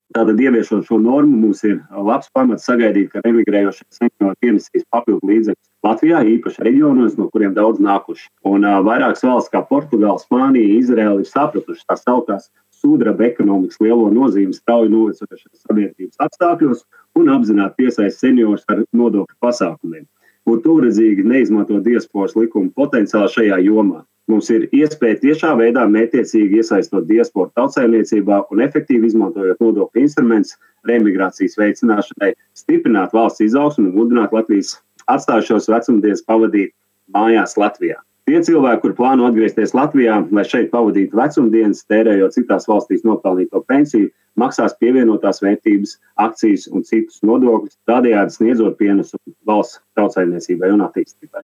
Tātad ieviešot šo normu, mums ir labs pamats sagaidīt, ka emigrējošie seniori ienesīs papildu līdzekļus Latvijā, īpaši reģionos, no kuriem daudz nākuši. Un vairākas valsts kā Portugāla, Spānija, Izraela ir sapratuši tā sauktās sudraba ekonomikas lielo nozīmi strauji novecojošās sabiedrības apstākļos un apzināti piesaist seniorus ar nodokļu pasākumiem. Būtu tuvredzīgi neizmantot diasporas likuma potenciālu šajā jomā. Mums ir iespēja tiešā veidā mērķiecīgi iesaistot diasporu tautsaimniecībā un efektīvi izmantojot nodokļu instrumentus reemigrācijas veicināšanai, stiprināt valsts izaugsmu un mudināt Latvijas atstājušos vecumdienas pavadīt mājās Latvijā. Tie cilvēki, kur plāno atgriezties Latvijā, lai šeit pavadītu vecumdienas, tērējot citās valstīs nopelnīto pensiju, maksās pievienotās vērtības, akcijas un citus nodokļus, tādējādi sniedzot pienesumu valsts tautsaimniecībai un attīstībai.